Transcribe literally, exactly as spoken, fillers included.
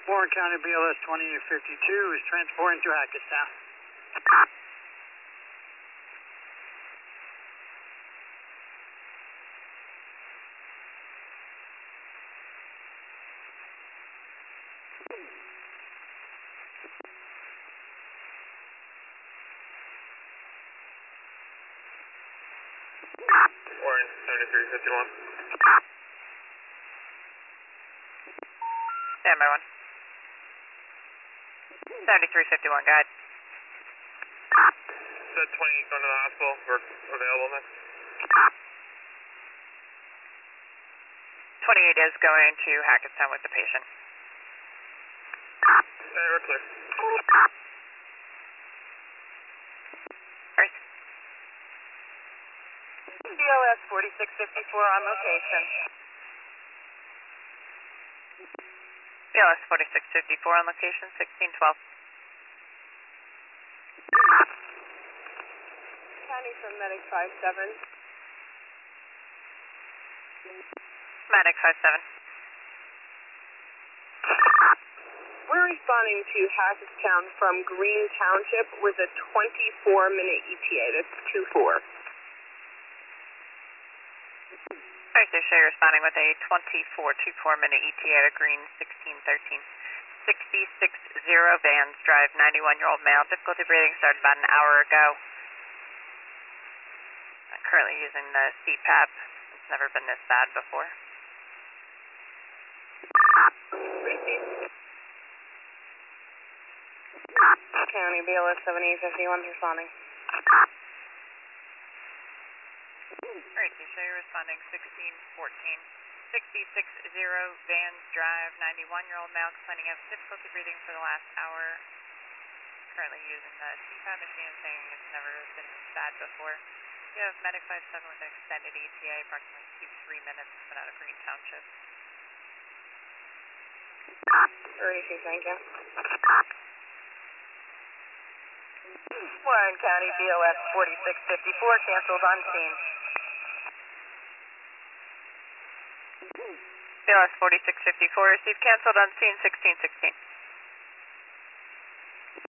Warren County B L S twenty-eight fifty-two is transporting to Hackettstown. Warren, seventy-three fifty-one. Stand by one. seventy-three fifty-one, guide. Set twenty-eight going to the hospital. We're available next. twenty-eight is going to Hackettstown with the patient. Hey, we're clear. First. B L S forty-six fifty-four on location. B L S forty-six fifty-four on location, sixteen twelve. County from Medic five seven. Medic five seven. We're responding to Hackettstown from Green Township with a twenty-four minute E T A. That's two four. Alright, so you're responding with a twenty-four twenty-four minute E T A to Green sixteen thirteen. sixty-six zero Vans Drive, ninety-one year old male. Difficulty breathing started about an hour ago. I'm currently using the C PAP. It's never been this bad before. County B L S seventy-eight fifty-one responding. Alright, so you're responding sixteen fourteen. sixty-six zero Vans Drive, ninety-one year old male complaining of difficulty breathing for the last hour. Currently using the C PAP machine, saying it's never been this bad before. You have Medic five seven with an extended E T A, approximately two to three minutes, coming out of Green Township. thirty-two, thank you. Warren County B L S forty-six fifty-four canceled on scene. B L S forty-six fifty-four received canceled on scene sixteen sixteen.